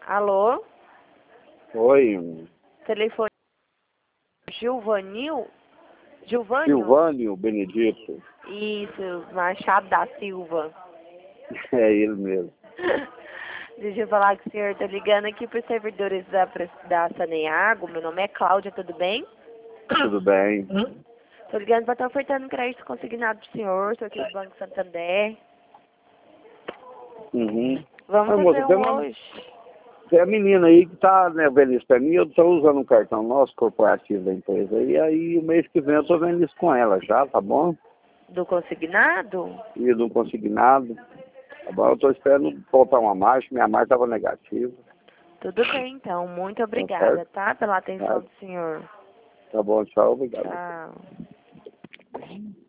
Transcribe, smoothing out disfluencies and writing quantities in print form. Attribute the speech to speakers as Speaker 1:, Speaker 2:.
Speaker 1: Alô?
Speaker 2: Oi,
Speaker 1: Telefone Gilvanil? Gilvânio?
Speaker 2: Silvânio Benedito.
Speaker 1: Isso, Machado da Silva.
Speaker 2: É ele mesmo.
Speaker 1: Deixa eu falar com o senhor. Tô ligando aqui para os servidores da Saneago. Meu nome é Cláudia, tudo bem?
Speaker 2: Tudo bem?
Speaker 1: Tô ligando para estar ofertando crédito consignado pro senhor. Sou aqui do Banco Santander.
Speaker 2: Uhum.
Speaker 1: Vamos
Speaker 2: Ah, moça,
Speaker 1: fazer um hoje.
Speaker 2: tem a menina aí que tá, né, vendo isso pra mim. Eu tô usando um cartão nosso, corporativo da empresa. E aí, o mês que vem eu tô vendo isso com ela já, tá bom?
Speaker 1: Do consignado?
Speaker 2: E do consignado. Tá bom? Eu tô esperando voltar uma marcha. Minha marcha tava negativa.
Speaker 1: Tudo bem, então. Muito
Speaker 2: Tá
Speaker 1: obrigada,
Speaker 2: certo?
Speaker 1: tá? Pela atenção
Speaker 2: Tá,
Speaker 1: do senhor.
Speaker 2: tá bom, tchau, obrigado.
Speaker 1: Tchau.